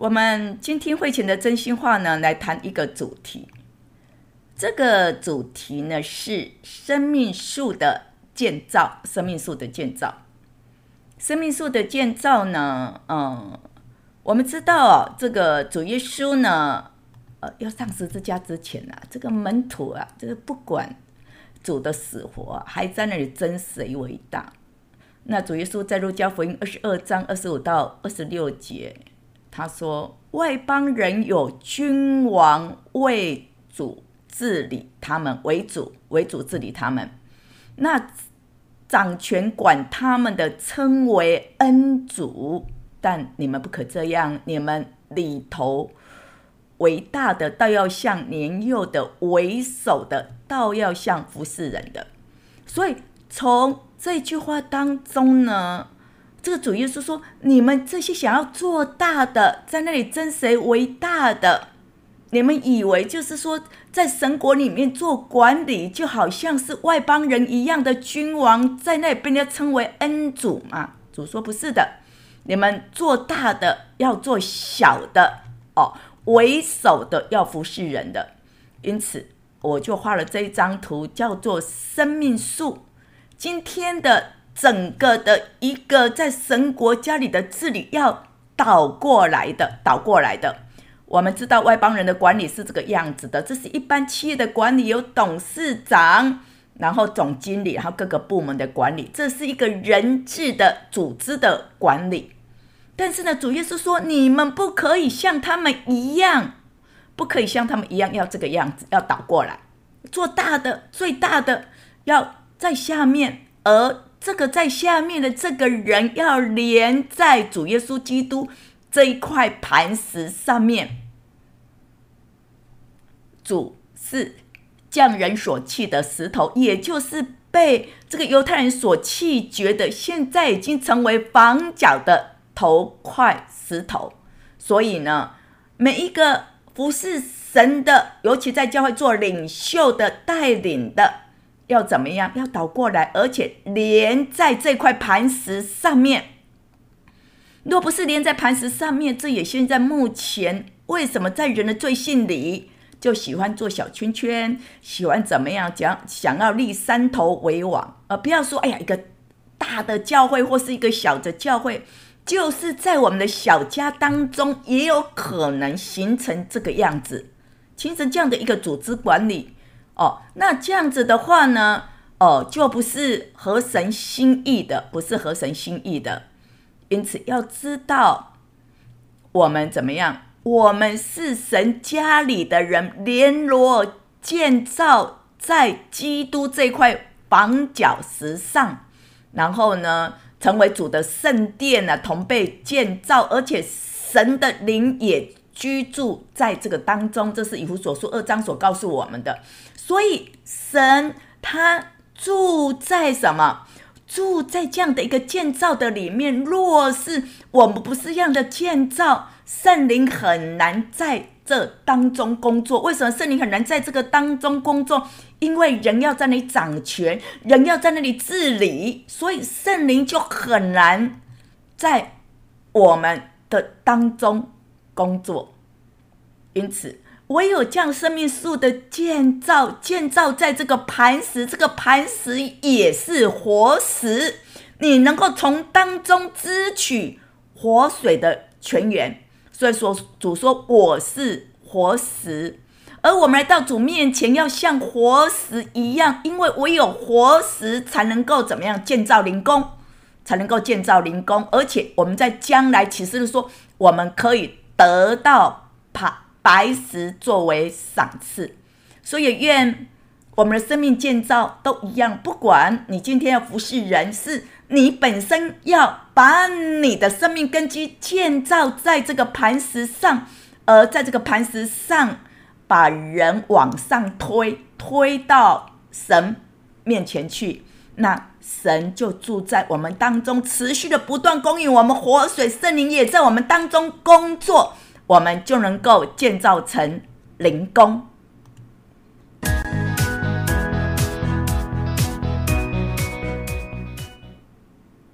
我们今天会前的真心话呢，来谈一个主题。这个主题呢是生命树的建造。生命树的建造，生命树的建造呢，我们知道这个主耶稣呢，要上十字架之前啊，这个门徒啊，这个不管主的死活还在那里争谁为大。那主耶稣在路加福音22章25到26节，他说：外邦人有君王为主治理他们，为主治理他们。那掌权管他们的称为恩主，但你们不可这样，你们里头为大的倒要像年幼的，为首的倒要像服侍人的。所以从这句话当中呢，这个主耶稣说，你们这些想要做大的，在那里争谁为大的，你们以为就是说在神国里面做管理，就好像是外邦人一样的君王，在那里被人家称为恩主嘛？主说不是的，你们做大的要做小的为首的要服侍人的。因此我就画了这一张图，叫做生命树。今天的整个的一个在神国家里的治理要倒过来的。我们知道外邦人的管理是这个样子的，这是一般企业的管理，有董事长，然后总经理，然后各个部门的管理，这是一个人治的组织的管理。但是呢，主耶稣说，你们不可以像他们一样，要这个样子，要倒过来，做大的，最大的要在下面，而这个在下面的这个人要连在主耶稣基督这一块磐石上面。主是匠人所弃的石头，也就是被这个犹太人所弃绝的，现在已经成为房角的头块石头。所以呢，每一个服侍神的，尤其在教会做领袖的、带领的，要怎么样？要倒过来，而且连在这块磐石上面。若不是连在磐石上面，这也现在目前为什么在人的罪性里就喜欢做小圈圈，喜欢怎么样讲，想要立山头为王，不要说一个大的教会或是一个小的教会，就是在我们的小家当中也有可能形成这个样子，形成这样的一个组织管理。那这样子的话呢，就不是合神心意的，因此要知道我们怎么样，我们是神家里的人，联络建造在基督这块房角石上，然后呢成为主的圣殿同被建造，而且神的灵也居住在这个当中，这是以弗所书2章所告诉我们的。所以神他住在什么？住在这样的一个建造的里面。若是我们不是这样的建造，圣灵很难在这当中工作。为什么圣灵很难在这个当中工作？因为人要在那里掌权，人要在那里治理，所以圣灵就很难在我们的当中工作。因此唯有这样生命树的建造在这个磐石，这个磐石也是活石，你能够从当中支取活水的泉源。所以说主说我是活石，而我们来到主面前要像活石一样，因为唯有活石才能够怎么样建造灵宫，而且我们在将来启示说，我们可以得到白石作为赏赐。所以愿我们的生命建造都一样，不管你今天要服侍人，是你本身要把你的生命根基建造在这个磐石上，而在这个磐石上把人往上推到神面前去，那神就住在我们当中，持续的不断供应我们活水，圣灵也在我们当中工作，我们就能够建造成灵宫。